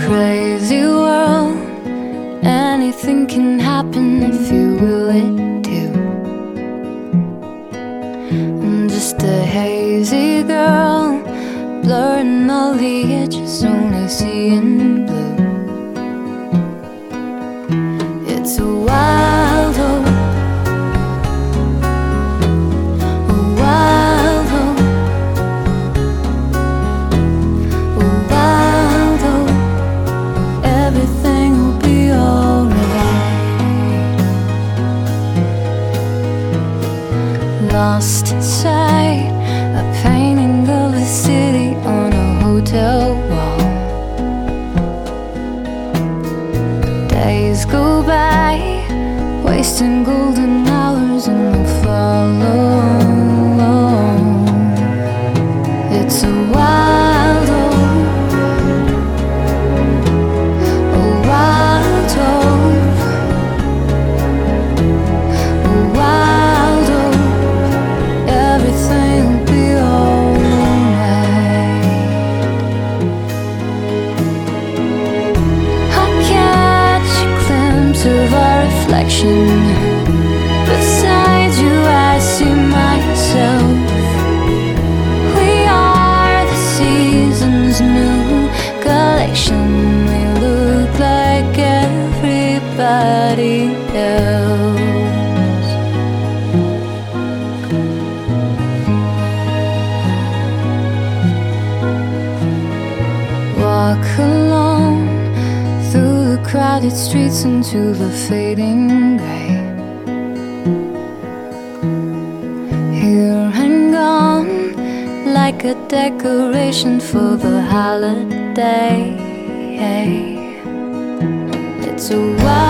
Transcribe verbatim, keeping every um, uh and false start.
crazy world, anything can happen if you will it to. I'm just a hazy girl, blurring all the edges, only seeing blue. It's a wild hope, a wild hope, a wild hope. Everything will be alright. Lost sight, a painting of the city on a hotel wall. Days go by, wasting golden hours and no follow. It's a wild hope, a wild hope, a wild hope. Everything will be alright. I catch a glimpse of our reflection. Beside you I see myself. We are the season's new collection. We look like everybody else. Walk alone through the crowded streets into the fading gray. Here and gone, like a decoration for the holiday. It's a wild